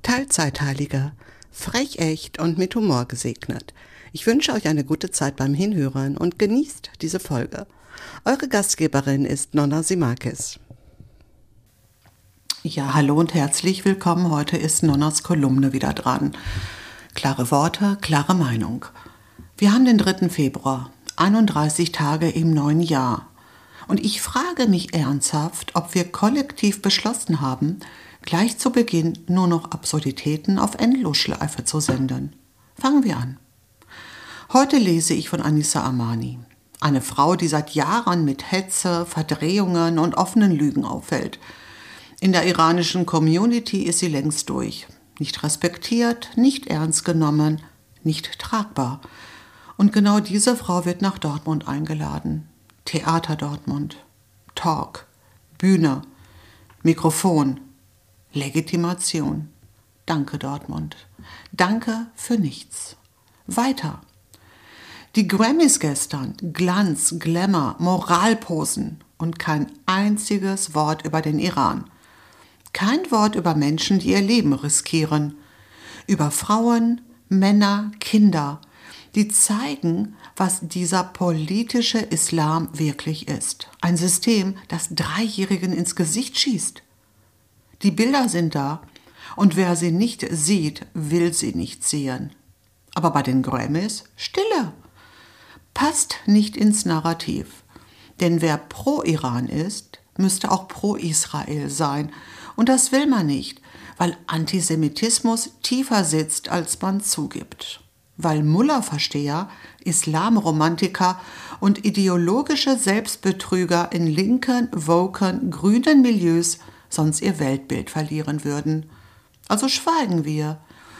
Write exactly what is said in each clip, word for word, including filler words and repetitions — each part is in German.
Teilzeitheiliger, frech echt und mit Humor gesegnet. Ich wünsche euch eine gute Zeit beim Hinhören und genießt diese Folge. Eure Gastgeberin ist Nonna Simakis. Ja, hallo und herzlich willkommen. Heute ist Nonnas Kolumne wieder dran. Klare Worte, klare Meinung. Wir haben den dritten Februar, einunddreißig Tage im neuen Jahr. Und ich frage mich ernsthaft, ob wir kollektiv beschlossen haben, gleich zu Beginn nur noch Absurditäten auf Endlosschleife zu senden. Fangen wir an. Heute lese ich von Anissa Amani, eine Frau, die seit Jahren mit Hetze, Verdrehungen und offenen Lügen auffällt. In der iranischen Community ist sie längst durch. Nicht respektiert, nicht ernst genommen, nicht tragbar. Und genau diese Frau wird nach Dortmund eingeladen. Theater Dortmund, Talk, Bühne, Mikrofon, Legitimation. Danke Dortmund. Danke für nichts. Weiter. Die Grammys gestern, Glanz, Glamour, Moralposen und kein einziges Wort über den Iran. Kein Wort über Menschen, die ihr Leben riskieren. Über Frauen, Männer, Kinder, die zeigen, was dieser politische Islam wirklich ist. Ein System, das Dreijährigen ins Gesicht schießt. Die Bilder sind da und wer sie nicht sieht, will sie nicht sehen. Aber bei den Grammys Stille. Passt nicht ins Narrativ. Denn wer pro Iran ist, müsste auch pro Israel sein. Und das will man nicht, weil Antisemitismus tiefer sitzt, als man zugibt. Weil Mullah-Versteher, Islamromantiker und ideologische Selbstbetrüger in linken, woken, grünen Milieus sonst ihr Weltbild verlieren würden. Also schweigen wir,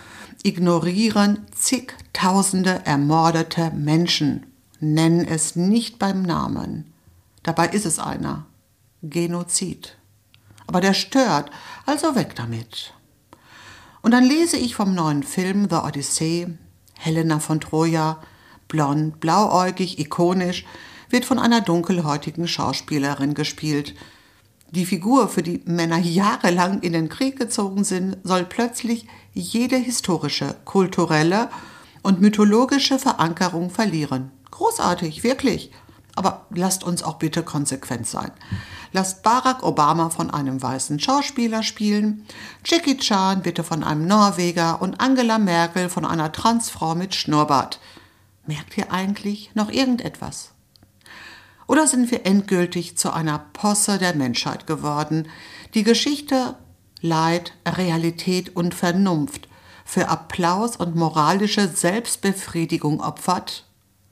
ignorieren zigtausende ermordete Menschen, nennen es nicht beim Namen. Dabei ist es einer. Genozid. Aber der stört, also weg damit. Und dann lese ich vom neuen Film The Odyssey. Helena von Troja, blond, blauäugig, ikonisch, wird von einer dunkelhäutigen Schauspielerin gespielt. Die Figur, für die Männer jahrelang in den Krieg gezogen sind, soll plötzlich jede historische, kulturelle und mythologische Verankerung verlieren. Großartig, wirklich. Aber lasst uns auch bitte konsequent sein. Lasst Barack Obama von einem weißen Schauspieler spielen, Jackie Chan bitte von einem Norweger und Angela Merkel von einer Transfrau mit Schnurrbart. Merkt ihr eigentlich noch irgendetwas? Oder sind wir endgültig zu einer Posse der Menschheit geworden, die Geschichte, Leid, Realität und Vernunft für Applaus und moralische Selbstbefriedigung opfert?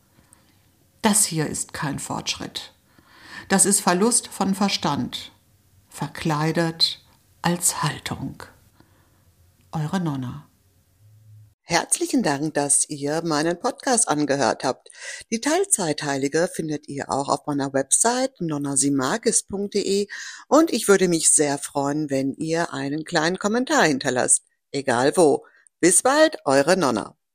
Das hier ist kein Fortschritt. Das ist Verlust von Verstand, verkleidet als Haltung. Eure Nonna. Herzlichen Dank, dass ihr meinen Podcast angehört habt. Die Teilzeitheilige findet ihr auch auf meiner Website nonna simakis punkt de und ich würde mich sehr freuen, wenn ihr einen kleinen Kommentar hinterlasst. Egal wo. Bis bald, eure Nonna.